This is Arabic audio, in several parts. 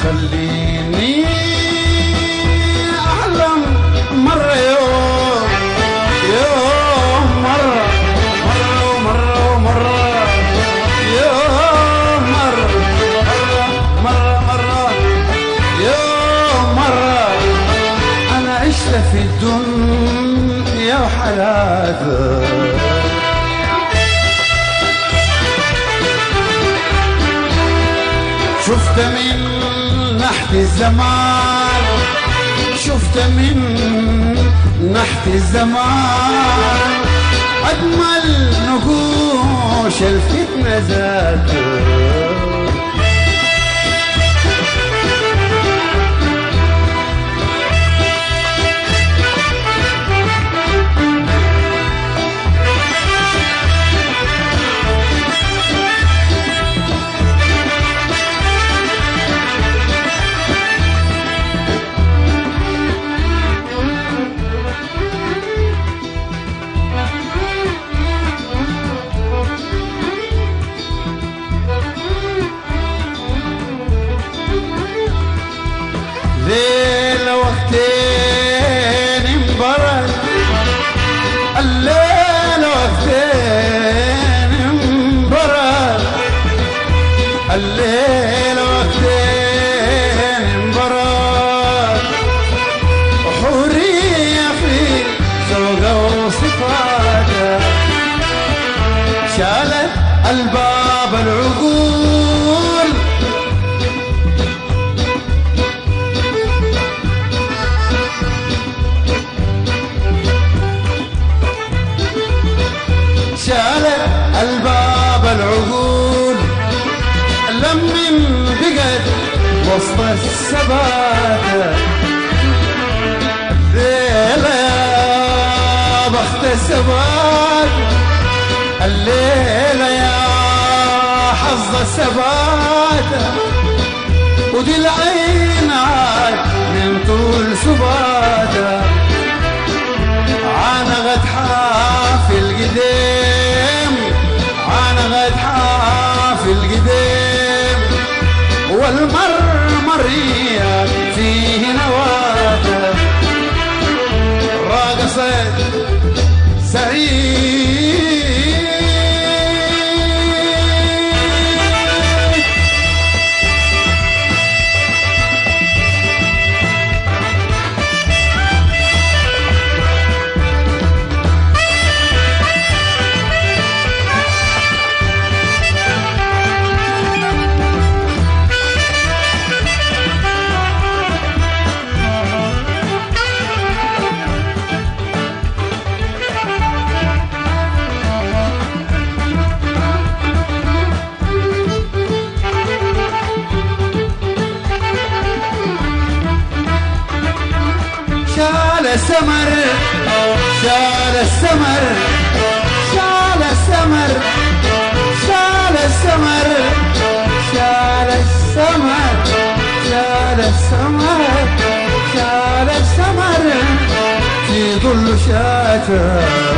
خليني أحلم مرة يوم مرة يوم مرة يوم مرة أنا عشت في الدنيا وحياتها شفت من نحت الزمان شفت من نحت الزمان أجمل نقوش الفتنة ذاته ليلة وقتين انبرد الليلة وقتين انبرد الليلة وقتين انبرد وحورية في ذوقها وصفاتها شالت الباب العقول شالت الباب العقول لمن بقت وسط السباتة الليلة يا بخت السبات الليلة يا حظ السباتة ودي العين عاد من طول سباتة عانقت حافي القديم عانقت حافي القديم والمرمرية فيه نواته راقصت سعيد شال السمر شال السمر شال السمر شال السمر شال السمر شال السمر شال السمر في ظل شاته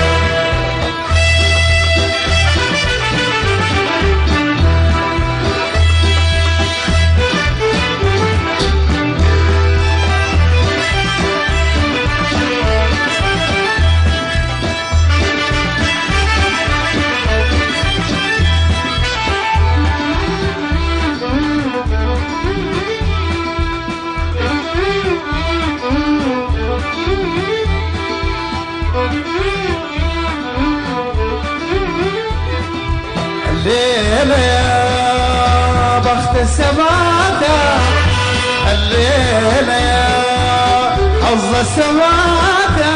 الليلة يا بخت السباتة الليلة يا حظ السباتة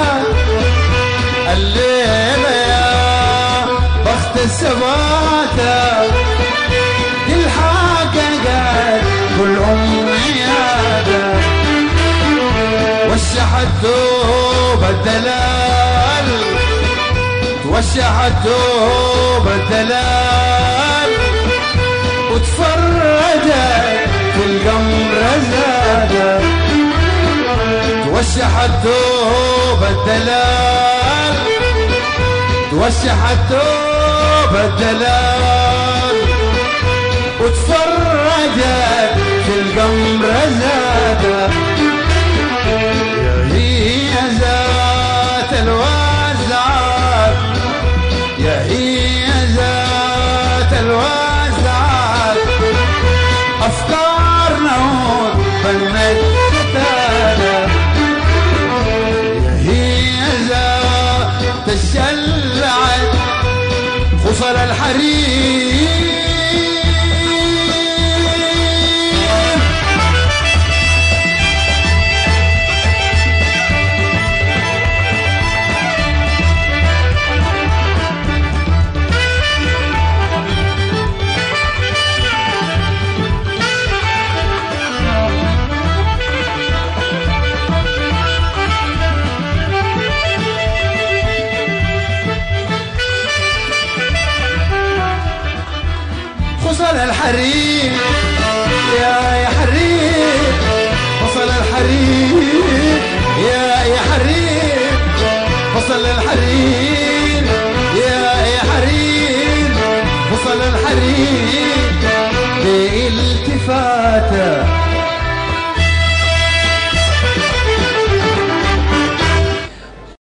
الليلة يا بخت السباتة الحققت كل أمنياتها وشحت دوب الدلال توشحت دوب الدلال وتفرجت في القمر زادة توشحت دوب الدلال توشحت دوب الدلال وتفرجت في القمر زاده يا هي ذات الوزعات يا هي ذات الوزعات أفكار نور فنت ستاده يا هي ذات الشلعت خصل الحرير وصل الحرير يا حرير وصل الحرير يا حرير وصل الحرير يا حرير وصل الحرير بالتفاته